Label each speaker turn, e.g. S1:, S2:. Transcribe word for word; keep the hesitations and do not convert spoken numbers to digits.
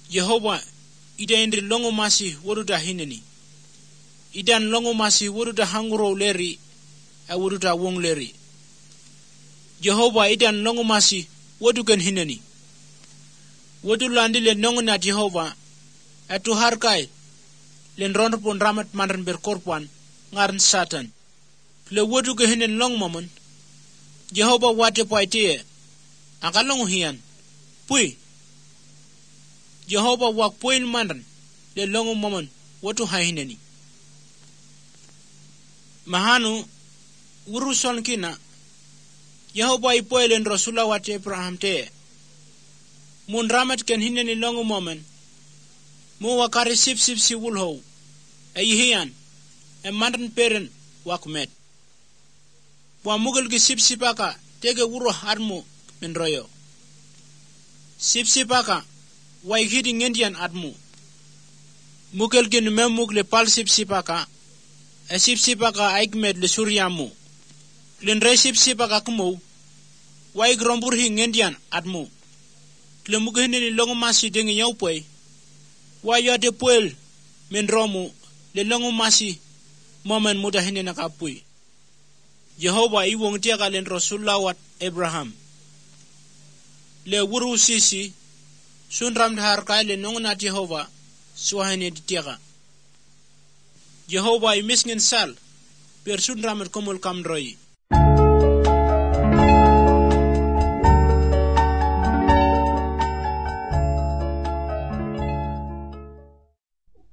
S1: Jehova ida indri longo masi woduda hineni. Idan longo masi woduda hanguro leri a woduda wong leri. Jehova idan longo masi wodugan hineni. Wodu landi le nongo na Jehova atu harkai len ronro pon ramat manran berkorpuan ngaran Satan. Le wodu ge hinen long momon Jehova wate paitie akalong hian pui Jehova wak puin manran le longo momon wotu hahineni. Mahanu uruson kina Jehova ipoy len Rasula wate Abraham te mun ramat ken hineni longo momon mo wakari sip sip si wulho ay hian e manran peren wakmet wa mugel gi sip sipaka tege wuro harmo men royo sip sipaka way hidi ngendian admu mugel gi nume mugle pal sip sipaka e sip sipaka aikmet le suryamu len re sip sipaka kumo way grombur hi ngendian admu le mugene ni longo masi denge yawpoy wa yade poel men romu le longo masi momen muda hine nakapui. Jehova iwong tiaka len Rasulullah wat Abraham le wuru sisi sunram dhar kai le nongna Jehova suhane tiaka Jehova imisngin sal per sunram komul kamroi.